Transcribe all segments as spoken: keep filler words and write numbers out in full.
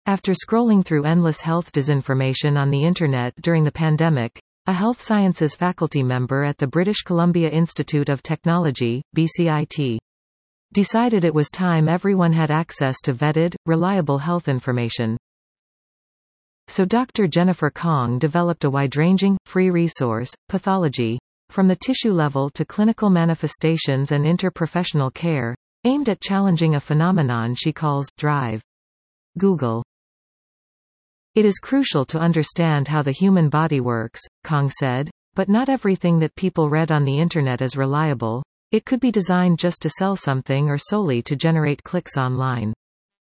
After scrolling through endless health disinformation on the Internet during the pandemic, a health sciences faculty member at the British Columbia Institute of Technology, B C I T, decided it was time everyone had access to vetted, reliable health information. So Doctor Jennifer Kong developed a wide-ranging, free resource, Pathology, from the tissue level to clinical manifestations and interprofessional care, aimed at challenging a phenomenon she calls drive. Google. It is crucial to understand how the human body works, Kong said, but not everything that people read on the Internet is reliable. It could be designed just to sell something or solely to generate clicks online.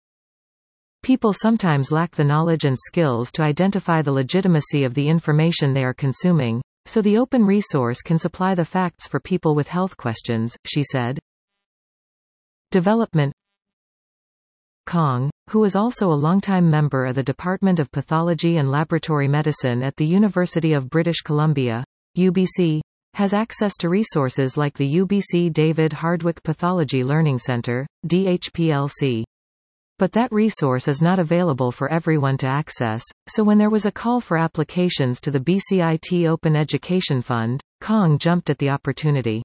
People sometimes lack the knowledge and skills to identify the legitimacy of the information they are consuming, so the open resource can supply the facts for people with health questions, she said. Development. Kong, who is also a longtime member of the Department of Pathology and Laboratory Medicine at the University of British Columbia, U B C, has access to resources like the U B C David Hardwick Pathology Learning Center, D H P L C. But that resource is not available for everyone to access, so when there was a call for applications to the B C I T Open Education Fund, Kong jumped at the opportunity.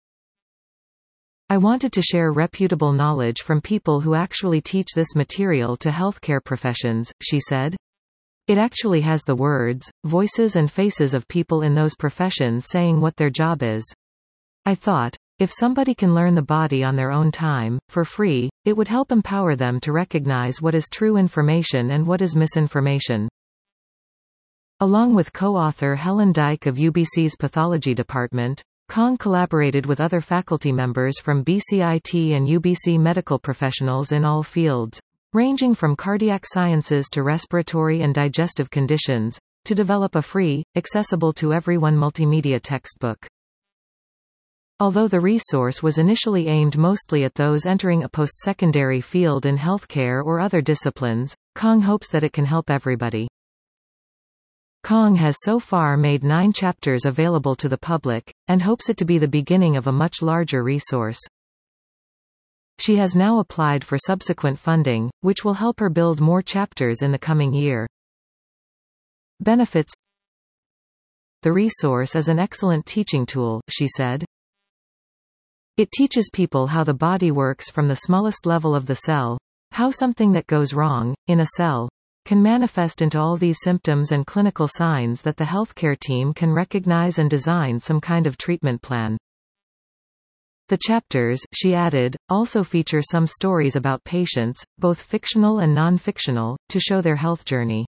I wanted to share reputable knowledge from people who actually teach this material to healthcare professions, she said. It actually has the words, voices and faces of people in those professions saying what their job is. I thought, if somebody can learn the body on their own time, for free, it would help empower them to recognize what is true information and what is misinformation. Along with co-author Helen Dyke of U B C's Pathology Department, Kong collaborated with other faculty members from B C I T and U B C medical professionals in all fields, ranging from cardiac sciences to respiratory and digestive conditions, to develop a free, accessible to everyone multimedia textbook. Although the resource was initially aimed mostly at those entering a post-secondary field in healthcare or other disciplines, Kong hopes that it can help everybody. Kong has so far made nine chapters available to the public, and hopes it to be the beginning of a much larger resource. She has now applied for subsequent funding, which will help her build more chapters in the coming year. Benefits. The resource is an excellent teaching tool, she said. It teaches people how the body works from the smallest level of the cell, how something that goes wrong, in a cell, can manifest into all these symptoms and clinical signs that the healthcare team can recognize and design some kind of treatment plan. The chapters, she added, also feature some stories about patients, both fictional and non-fictional, to show their health journey.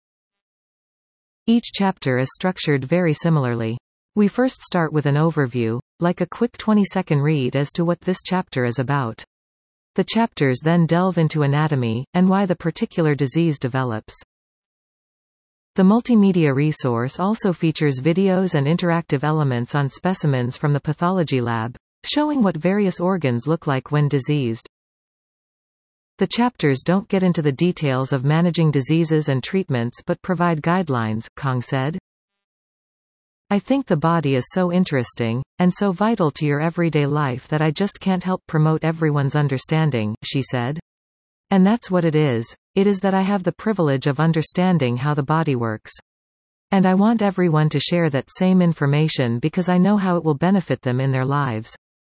Each chapter is structured very similarly. We first start with an overview, like a quick twenty-second read as to what this chapter is about. The chapters then delve into anatomy, and why the particular disease develops. The multimedia resource also features videos and interactive elements on specimens from the pathology lab, showing what various organs look like when diseased. The chapters don't get into the details of managing diseases and treatments but provide guidelines, Kong said. I think the body is so interesting, and so vital to your everyday life that I just can't help promote everyone's understanding, she said. And that's what it is. It is that I have the privilege of understanding how the body works. And I want everyone to share that same information because I know how it will benefit them in their lives.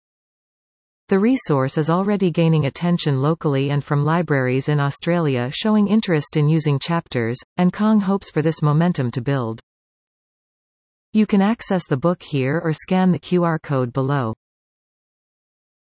The resource is already gaining attention locally and from libraries in Australia showing interest in using chapters, and Kong hopes for this momentum to build. You can access the book here or scan the Q R code below.